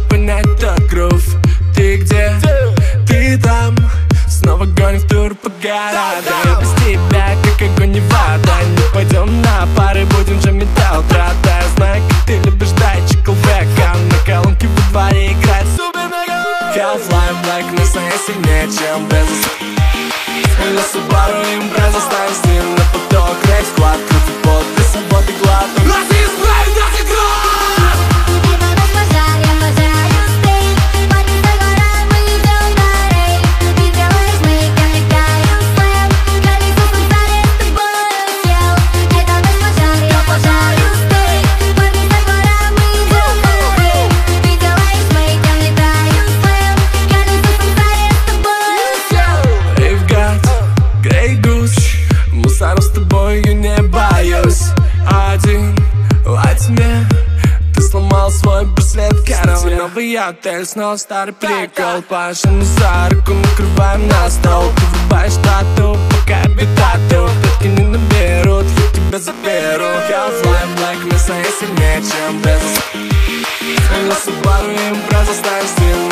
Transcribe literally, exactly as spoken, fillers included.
понять тот грув. Ты где? Ты там? Снова гоним в тур по городам. Я без тебя как огонь и вода. Не пойдем на пары, будем же металл трата. Я знаю, как ты любишь датчик века. На колонке во дворе играет Half-Life Black, нас стоит сильнее, чем Безос. Или Subaru Impreza, ставим стиль на поток. Рейв-склад, крутит под, для свободы главным. Нас избавит нас игрок! Мусору с тобою не боюсь. Один во тьме. Ты сломал свой браслет, Карл. Новый отель, снова старый прикол. Пашем за руку, накрываем на стол. Ты врубаешь тату, пока битату. Пятки не наберут, я тебя заберу. Half-Life Black, мясо я сильнее, чем Безос. Или Subaru Impreza, ставим стиль